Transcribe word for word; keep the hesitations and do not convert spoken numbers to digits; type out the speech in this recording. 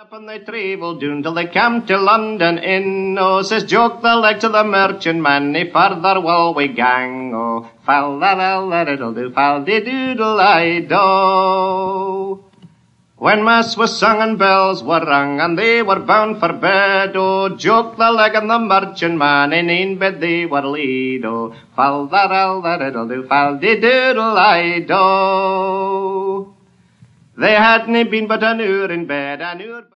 Up on the treble doon till they came to London inn. Oh, says Jock the leg to the merchantman, nae farther will we gang. Oh, fal la la la diddle do, fal de doodle I do. When mass was sung and bells were rung and they were bound for bed, oh, Jock the leg and the merchantman in een bed they were laid. Oh, fal la la la diddle do, fal de doodle I do. They hadn't been but an hour in bed, an hour.